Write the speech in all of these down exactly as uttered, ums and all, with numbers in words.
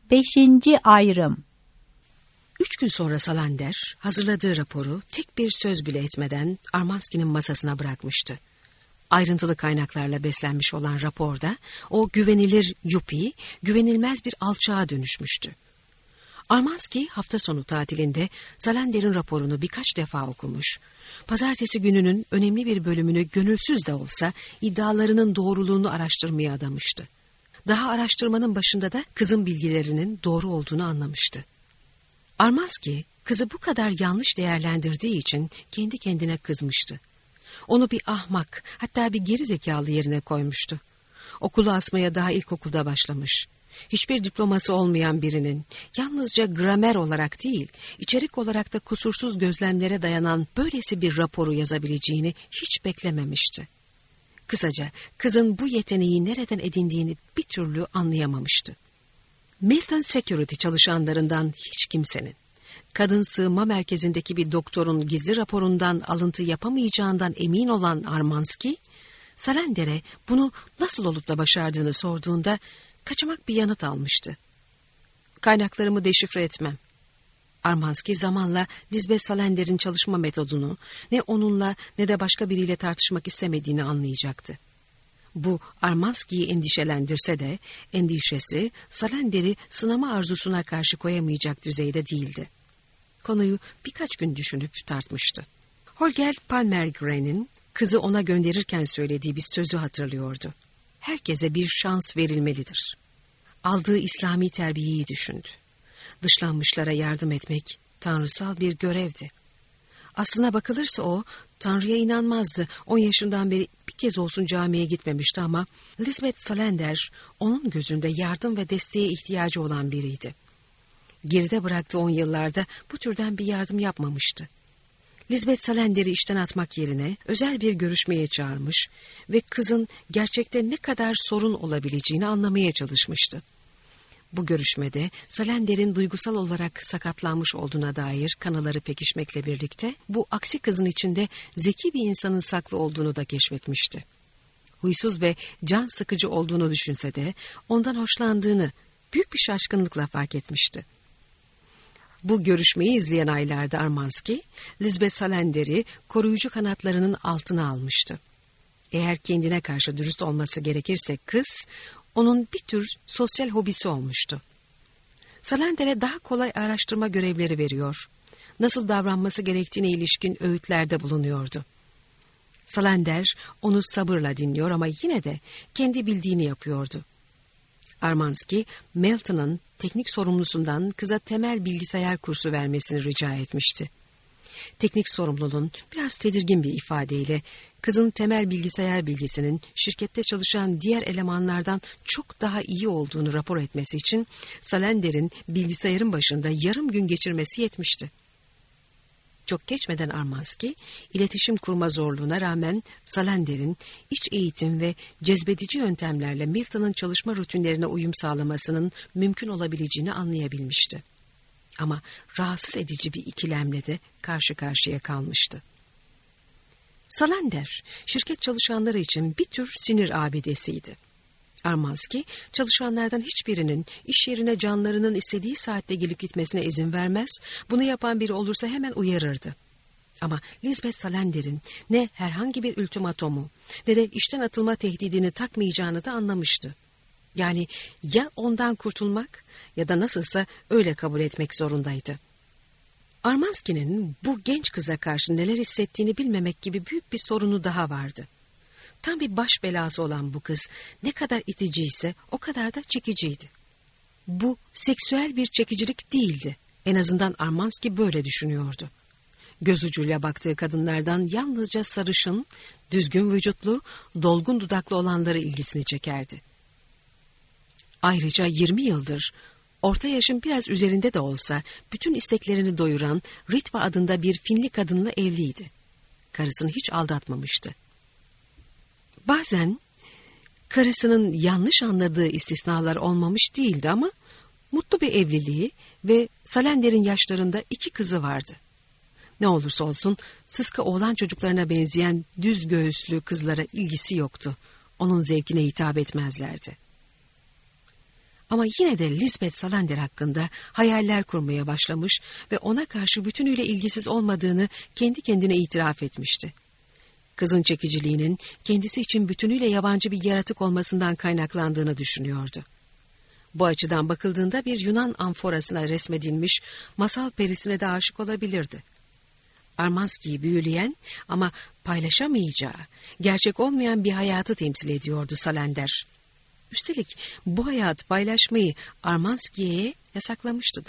Beşinci ayrım. Üç gün sonra Salander hazırladığı raporu tek bir söz bile etmeden Armanski'nin masasına bırakmıştı. Ayrıntılı kaynaklarla beslenmiş olan raporda o güvenilir yuppie, güvenilmez bir alçağa dönüşmüştü. Armanski hafta sonu tatilinde Salander'in raporunu birkaç defa okumuş. Pazartesi gününün önemli bir bölümünü gönülsüz de olsa iddialarının doğruluğunu araştırmaya adamıştı. Daha araştırmanın başında da kızın bilgilerinin doğru olduğunu anlamıştı. Armanski kızı bu kadar yanlış değerlendirdiği için kendi kendine kızmıştı. Onu bir ahmak, hatta bir geri zekalı yerine koymuştu. Okulu asmaya daha ilkokulda başlamış. Hiçbir diploması olmayan birinin yalnızca gramer olarak değil, içerik olarak da kusursuz gözlemlere dayanan böylesi bir raporu yazabileceğini hiç beklememişti. Kısaca kızın bu yeteneği nereden edindiğini bir türlü anlayamamıştı. Milton Security çalışanlarından hiç kimsenin, kadın sığınma merkezindeki bir doktorun gizli raporundan alıntı yapamayacağından emin olan Armanski, Salander'e bunu nasıl olup da başardığını sorduğunda kaçamak bir yanıt almıştı. Kaynaklarımı deşifre etmem. Armanski zamanla Lisbeth Salander'in çalışma metodunu ne onunla ne de başka biriyle tartışmak istemediğini anlayacaktı. Bu Armanski'yi endişelendirse de endişesi Salander'i sınama arzusuna karşı koyamayacak düzeyde değildi. Konuyu birkaç gün düşünüp tartmıştı. Holger Palmergren'in kızı ona gönderirken söylediği bir sözü hatırlıyordu. Herkese bir şans verilmelidir. Aldığı İslami terbiyeyi düşündü. Dışlanmışlara yardım etmek tanrısal bir görevdi. Aslına bakılırsa o, Tanrı'ya inanmazdı. On yaşından beri bir kez olsun camiye gitmemişti ama Lisbeth Salander onun gözünde yardım ve desteğe ihtiyacı olan biriydi. Geride bıraktığı on yıllarda bu türden bir yardım yapmamıştı. Lisbeth Salander'i işten atmak yerine özel bir görüşmeye çağırmış ve kızın gerçekte ne kadar sorun olabileceğini anlamaya çalışmıştı. Bu görüşmede Salander'in duygusal olarak sakatlanmış olduğuna dair kanıları pekişmekle birlikte bu aksi kızın içinde zeki bir insanın saklı olduğunu da keşfetmişti. Huysuz ve can sıkıcı olduğunu düşünse de ondan hoşlandığını büyük bir şaşkınlıkla fark etmişti. Bu görüşmeyi izleyen aylarda Armanski, Lisbeth Salander'i koruyucu kanatlarının altına almıştı. Eğer kendine karşı dürüst olması gerekirse kız, onun bir tür sosyal hobisi olmuştu. Salander'e daha kolay araştırma görevleri veriyor, nasıl davranması gerektiğine ilişkin öğütlerde bulunuyordu. Salander onu sabırla dinliyor ama yine de kendi bildiğini yapıyordu. Armanski, Melton'un teknik sorumlusundan kıza temel bilgisayar kursu vermesini rica etmişti. Teknik sorumlunun biraz tedirgin bir ifadeyle kızın temel bilgisayar bilgisinin şirkette çalışan diğer elemanlardan çok daha iyi olduğunu rapor etmesi için Salander'in bilgisayarın başında yarım gün geçirmesi yetmişti. Çok geçmeden Armanski, iletişim kurma zorluğuna rağmen Salander'in iç eğitim ve cezbedici yöntemlerle Milton'un çalışma rutinlerine uyum sağlamasının mümkün olabileceğini anlayabilmişti. Ama rahatsız edici bir ikilemle de karşı karşıya kalmıştı. Salander, şirket çalışanları için bir tür sinir abidesiydi. Armanski, çalışanlardan hiçbirinin iş yerine canlarının istediği saatte gelip gitmesine izin vermez, bunu yapan biri olursa hemen uyarırdı. Ama Lisbeth Salander'in ne herhangi bir ultimatomu ne de işten atılma tehdidini takmayacağını da anlamıştı. Yani ya ondan kurtulmak ya da nasılsa öyle kabul etmek zorundaydı. Armanski'nin bu genç kıza karşı neler hissettiğini bilmemek gibi büyük bir sorunu daha vardı. Tam bir baş belası olan bu kız ne kadar iticiyse o kadar da çekiciydi. Bu seksüel bir çekicilik değildi. En azından Armanski böyle düşünüyordu. Göz ucuyla baktığı kadınlardan yalnızca sarışın, düzgün vücutlu, dolgun dudaklı olanları ilgisini çekerdi. Ayrıca yirmi yıldır orta yaşın biraz üzerinde de olsa bütün isteklerini doyuran Ritva adında bir Finli kadınla evliydi. Karısını hiç aldatmamıştı. Bazen karısının yanlış anladığı istisnalar olmamış değildi ama mutlu bir evliliği ve Salander'in yaşlarında iki kızı vardı. Ne olursa olsun sıska oğlan çocuklarına benzeyen düz göğüslü kızlara ilgisi yoktu. Onun zevkine hitap etmezlerdi. Ama yine de Lisbeth Salander hakkında hayaller kurmaya başlamış ve ona karşı bütünüyle ilgisiz olmadığını kendi kendine itiraf etmişti. Kızın çekiciliğinin kendisi için bütünüyle yabancı bir yaratık olmasından kaynaklandığını düşünüyordu. Bu açıdan bakıldığında bir Yunan amforasına resmedilmiş masal perisine de aşık olabilirdi. Armanski'yi büyüleyen ama paylaşamayacağı, gerçek olmayan bir hayatı temsil ediyordu Salander. Üstelik bu hayat paylaşmayı Armanski'ye yasaklamıştı da.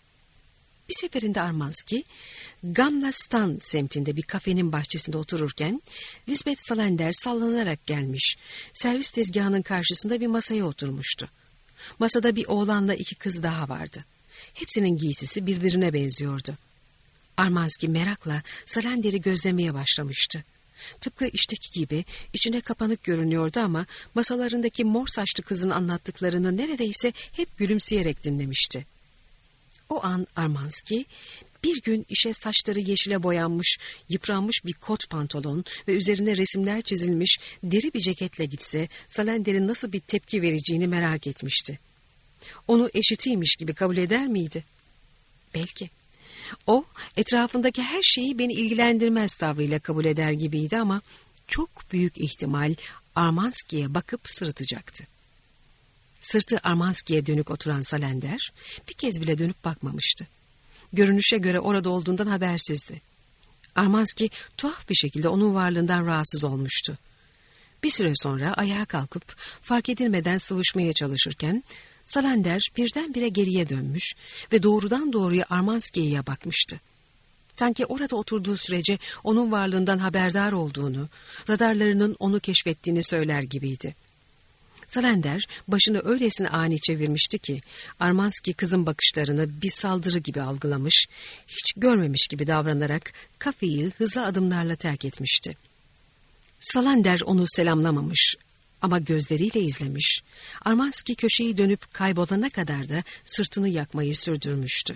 Bir seferinde Armanski, Gamla Stan semtinde bir kafenin bahçesinde otururken, Lisbeth Salander sallanarak gelmiş, servis tezgahının karşısında bir masaya oturmuştu. Masada bir oğlanla iki kız daha vardı. Hepsinin giysisi birbirine benziyordu. Armanski merakla Salander'i gözlemeye başlamıştı. Tıpkı işteki gibi içine kapanık görünüyordu ama masalarındaki mor saçlı kızın anlattıklarını neredeyse hep gülümseyerek dinlemişti. O an Armanski bir gün işe saçları yeşile boyanmış, yıpranmış bir kot pantolon ve üzerine resimler çizilmiş deri bir ceketle gitse Salander'in nasıl bir tepki vereceğini merak etmişti. Onu eşitiymiş gibi kabul eder miydi? Belki. O, etrafındaki her şeyi beni ilgilendirmez tavrıyla kabul eder gibiydi ama çok büyük ihtimal Armanski'ye bakıp sırıtacaktı. Sırtı Armanski'ye dönük oturan Salander bir kez bile dönüp bakmamıştı. Görünüşe göre orada olduğundan habersizdi. Armanski tuhaf bir şekilde onun varlığından rahatsız olmuştu. Bir süre sonra ayağa kalkıp fark edilmeden sıvışmaya çalışırken Salander birdenbire geriye dönmüş ve doğrudan doğruya Armanski'ye bakmıştı. Sanki orada oturduğu sürece onun varlığından haberdar olduğunu, radarlarının onu keşfettiğini söyler gibiydi. Salander başını öylesine ani çevirmişti ki Armanski kızın bakışlarını bir saldırı gibi algılamış, hiç görmemiş gibi davranarak kafeyi hızlı adımlarla terk etmişti. Salander onu selamlamamış ama gözleriyle izlemiş. Armanski köşeyi dönüp kaybolana kadar da sırtını yakmayı sürdürmüştü.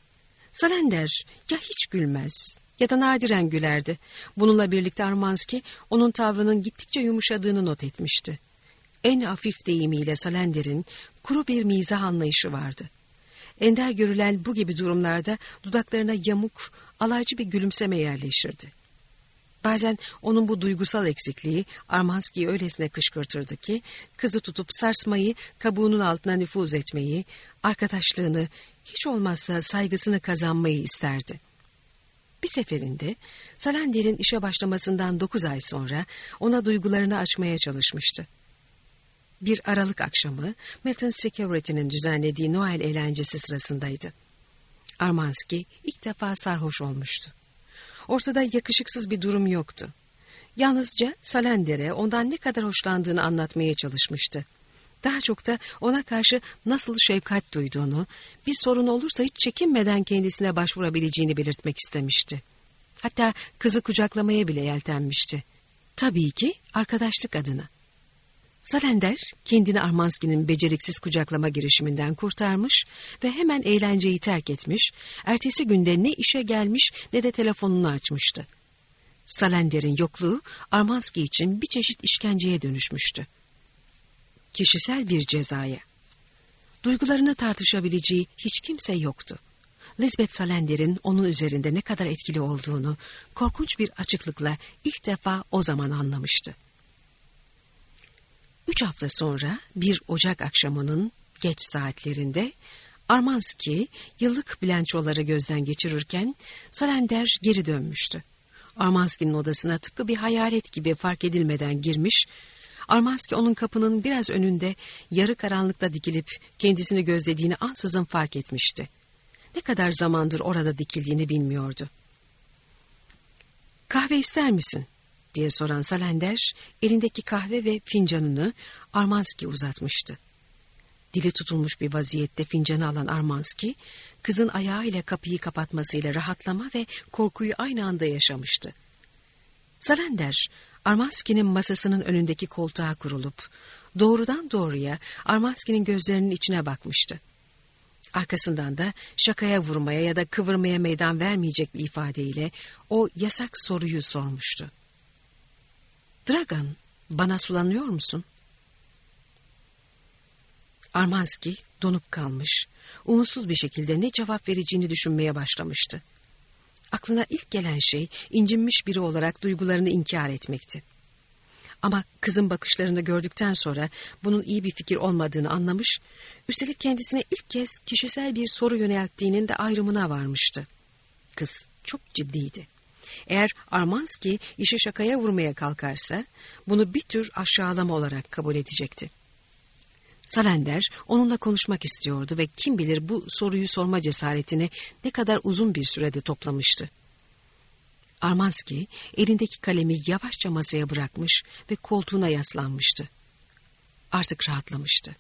Salander ya hiç gülmez ya da nadiren gülerdi. Bununla birlikte Armanski onun tavrının gittikçe yumuşadığını not etmişti. En hafif deyimiyle Salander'in kuru bir mizah anlayışı vardı. Ender görülen bu gibi durumlarda dudaklarına yamuk, alaycı bir gülümseme yerleşirdi. Bazen onun bu duygusal eksikliği Armanski'yi öylesine kışkırtırdı ki kızı tutup sarsmayı, kabuğunun altına nüfuz etmeyi, arkadaşlığını, hiç olmazsa saygısını kazanmayı isterdi. Bir seferinde Salander'in işe başlamasından dokuz ay sonra ona duygularını açmaya çalışmıştı. Bir Aralık akşamı Milton Security'nin düzenlediği Noel eğlencesi sırasındaydı. Armanski ilk defa sarhoş olmuştu. Ortada yakışıksız bir durum yoktu. Yalnızca Salander'e ondan ne kadar hoşlandığını anlatmaya çalışmıştı. Daha çok da ona karşı nasıl şefkat duyduğunu, bir sorun olursa hiç çekinmeden kendisine başvurabileceğini belirtmek istemişti. Hatta kızı kucaklamaya bile yeltenmişti. Tabii ki arkadaşlık adına. Salander kendini Armanski'nin beceriksiz kucaklama girişiminden kurtarmış ve hemen eğlenceyi terk etmiş, ertesi günde ne işe gelmiş ne de telefonunu açmıştı. Salander'in yokluğu Armanski için bir çeşit işkenceye dönüşmüştü. Kişisel bir cezaya. Duygularını tartışabileceği hiç kimse yoktu. Lisbeth Salander'in onun üzerinde ne kadar etkili olduğunu korkunç bir açıklıkla ilk defa o zaman anlamıştı. Üç hafta sonra bir Ocak akşamının geç saatlerinde Armanski yıllık bilançoları gözden geçirirken Salander geri dönmüştü. Armanski'nin odasına tıpkı bir hayalet gibi fark edilmeden girmiş, Armanski onun kapının biraz önünde yarı karanlıkta dikilip kendisini gözlediğini ansızın fark etmişti. Ne kadar zamandır orada dikildiğini bilmiyordu. "Kahve ister misin?" diye soran Salander, elindeki kahve ve fincanını Armanski'ye uzatmıştı. Dili tutulmuş bir vaziyette fincanı alan Armanski, kızın ayağıyla kapıyı kapatmasıyla rahatlama ve korkuyu aynı anda yaşamıştı. Salander, Armanski'nin masasının önündeki koltuğa kurulup, doğrudan doğruya Armanski'nin gözlerinin içine bakmıştı. Arkasından da şakaya vurmaya ya da kıvırmaya meydan vermeyecek bir ifadeyle o yasak soruyu sormuştu. "Dragan, bana sulanıyor musun?" Armanski donup kalmış, umutsuz bir şekilde ne cevap vereceğini düşünmeye başlamıştı. Aklına ilk gelen şey incinmiş biri olarak duygularını inkar etmekti. Ama kızın bakışlarını gördükten sonra bunun iyi bir fikir olmadığını anlamış, üstelik kendisine ilk kez kişisel bir soru yönelttiğinin de ayrımına varmıştı. Kız çok ciddiydi. Eğer Armanski işi şakaya vurmaya kalkarsa bunu bir tür aşağılama olarak kabul edecekti. Salender onunla konuşmak istiyordu ve kim bilir bu soruyu sorma cesaretini ne kadar uzun bir sürede toplamıştı. Armanski elindeki kalemi yavaşça masaya bırakmış ve koltuğuna yaslanmıştı. Artık rahatlamıştı.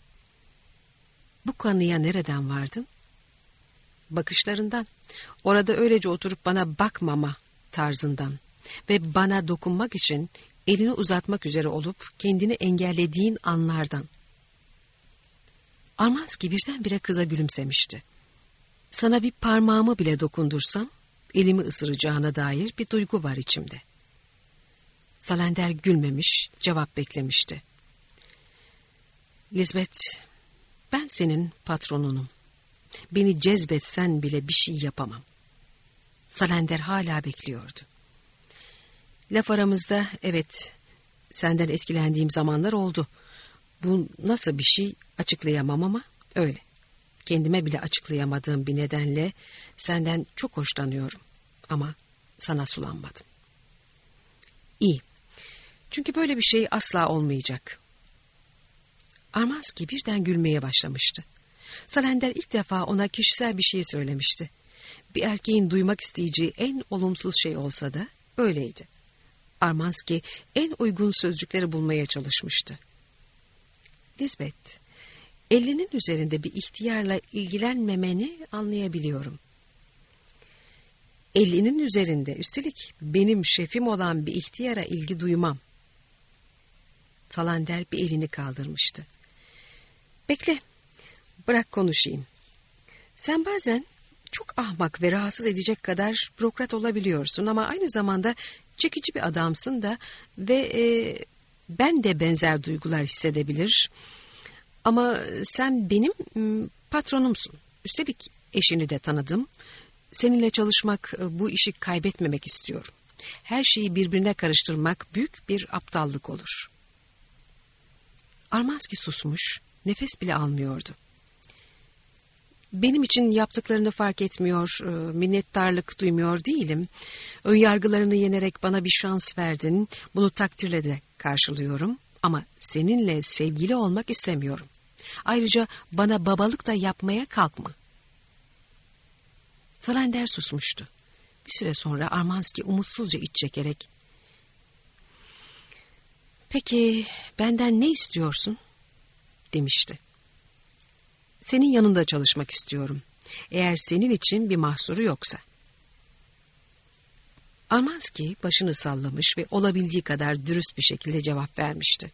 Bu kanıya nereden vardın? Bakışlarından, orada öylece oturup bana bakmama tarzından ve bana dokunmak için elini uzatmak üzere olup kendini engellediğin anlardan. Armanski birdenbire kıza gülümsemişti. Sana bir parmağımı bile dokundursam elimi ısıracağına dair bir duygu var içimde. Salender gülmemiş, cevap beklemişti. Lisbeth, ben senin patronunum. Beni cezbetsen bile bir şey yapamam. Salender hala bekliyordu. Laf aramızda evet, senden etkilendiğim zamanlar oldu. Bu nasıl bir şey açıklayamam ama öyle. Kendime bile açıklayamadığım bir nedenle senden çok hoşlanıyorum. Ama sana sulanmadım. İyi. Çünkü böyle bir şey asla olmayacak. Armanski birden gülmeye başlamıştı. Salender ilk defa ona kişisel bir şey söylemişti. Bir erkeğin duymak isteyeceği en olumsuz şey olsa da öyleydi. Armanski en uygun sözcükleri bulmaya çalışmıştı. Lisbeth, elinin üzerinde bir ihtiyarla ilgilenmemeni anlayabiliyorum. Elinin üzerinde, üstelik benim şefim olan bir ihtiyara ilgi duymam. Salender bir elini kaldırmıştı. Bekle, bırak konuşayım. Sen bazen çok ahmak ve rahatsız edecek kadar bürokrat olabiliyorsun ama aynı zamanda çekici bir adamsın da ve e, ben de benzer duygular hissedebilir. Ama sen benim m, patronumsun. Üstelik eşini de tanıdım. Seninle çalışmak, bu işi kaybetmemek istiyorum. Her şeyi birbirine karıştırmak büyük bir aptallık olur. Armanski susmuş, nefes bile almıyordu. Benim için yaptıklarını fark etmiyor, minnettarlık duymuyor değilim. Önyargılarını yenerek bana bir şans verdin, bunu takdirle de karşılıyorum. Ama seninle sevgili olmak istemiyorum. Ayrıca bana babalık da yapmaya kalkma. Salender susmuştu. Bir süre sonra Armanski umutsuzca iç çekerek, "Peki benden ne istiyorsun?" demişti. "Senin yanında çalışmak istiyorum. Eğer senin için bir mahsuru yoksa." Armanski başını sallamış ve olabildiği kadar dürüst bir şekilde cevap vermişti.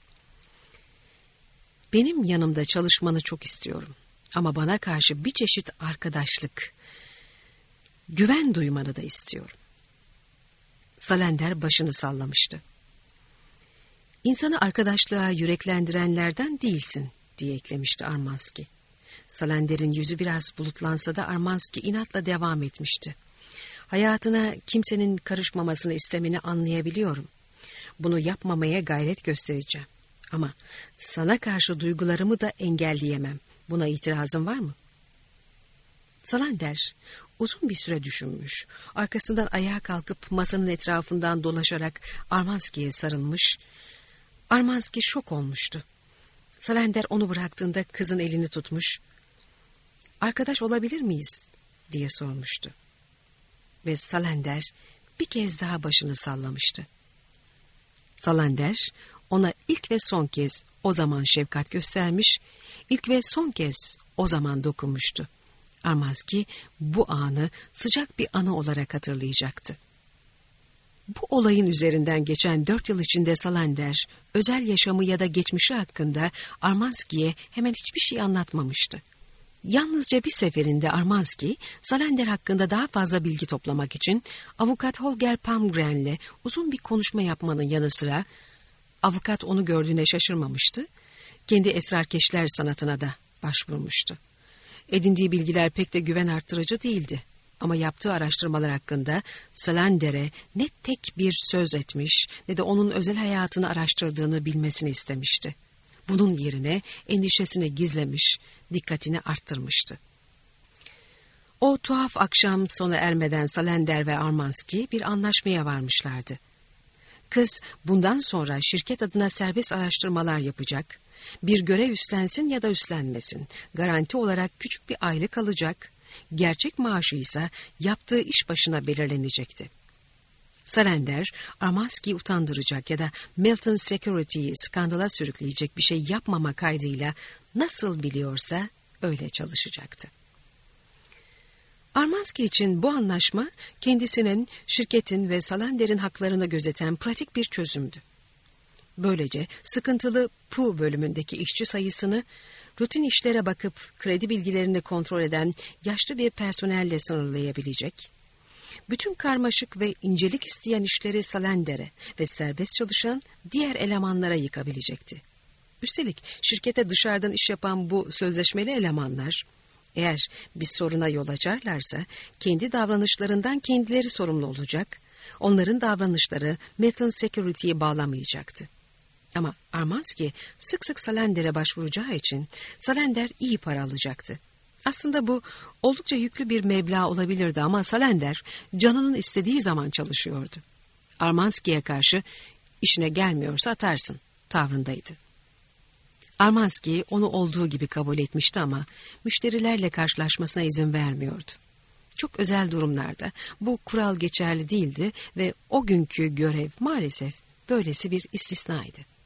"Benim yanımda çalışmanı çok istiyorum. Ama bana karşı bir çeşit arkadaşlık, güven duymanı da istiyorum." Salender başını sallamıştı. "İnsanı arkadaşlığa yüreklendirenlerden değilsin," diye eklemişti Armanski. Salender'in yüzü biraz bulutlansa da Armanski inatla devam etmişti. "Hayatına kimsenin karışmamasını istemeni anlayabiliyorum. Bunu yapmamaya gayret göstereceğim. Ama sana karşı duygularımı da engelleyemem. Buna itirazın var mı?" Salender uzun bir süre düşünmüş. Arkasından ayağa kalkıp masanın etrafından dolaşarak Armanski'ye sarılmış. Armanski şok olmuştu. Salender onu bıraktığında kızın elini tutmuş. "Arkadaş olabilir miyiz?" diye sormuştu. Ve Salender bir kez daha başını sallamıştı. Salender ona ilk ve son kez o zaman şefkat göstermiş, ilk ve son kez o zaman dokunmuştu. Armanski bu anı sıcak bir anı olarak hatırlayacaktı. Bu olayın üzerinden geçen dört yıl içinde Salender, özel yaşamı ya da geçmişi hakkında Armanski'ye hemen hiçbir şey anlatmamıştı. Yalnızca bir seferinde Armanski, Salender hakkında daha fazla bilgi toplamak için avukat Holger Palmgren'le uzun bir konuşma yapmanın yanı sıra, avukat onu gördüğüne şaşırmamıştı, kendi esrarkeşler sanatına da başvurmuştu. Edindiği bilgiler pek de güven arttırıcı değildi. Ama yaptığı araştırmalar hakkında Salander'e ne tek bir söz etmiş ne de onun özel hayatını araştırdığını bilmesini istemişti. Bunun yerine endişesini gizlemiş, dikkatini arttırmıştı. O tuhaf akşam sona ermeden Salander ve Armansky bir anlaşmaya varmışlardı. Kız bundan sonra şirket adına serbest araştırmalar yapacak, bir görev üstlensin ya da üstlenmesin, garanti olarak küçük bir aylık alacak, gerçek maaşı ise yaptığı iş başına belirlenecekti. Salander, Armansky'yi utandıracak ya da Milton Security'yi skandala sürükleyecek bir şey yapmama kaydıyla nasıl biliyorsa öyle çalışacaktı. Armansky için bu anlaşma kendisinin, şirketin ve Salander'in haklarını gözeten pratik bir çözümdü. Böylece sıkıntılı P U bölümündeki işçi sayısını, rutin işlere bakıp kredi bilgilerini kontrol eden yaşlı bir personelle sınırlayabilecek, bütün karmaşık ve incelik isteyen işleri Salander'e ve serbest çalışan diğer elemanlara yıkabilecekti. Üstelik şirkete dışarıdan iş yapan bu sözleşmeli elemanlar, eğer bir soruna yol açarlarsa kendi davranışlarından kendileri sorumlu olacak, onların davranışları Milton Security'yi bağlamayacaktı. Ama Armansky sık sık Salander'e başvuracağı için Salander iyi para alacaktı. Aslında bu oldukça yüklü bir meblağ olabilirdi ama Salander canının istediği zaman çalışıyordu. Armansky'ye karşı işine gelmiyorsa atarsın tavrındaydı. Armansky onu olduğu gibi kabul etmişti ama müşterilerle karşılaşmasına izin vermiyordu. Çok özel durumlarda bu kural geçerli değildi ve o günkü görev maalesef böylesi bir istisnaydı.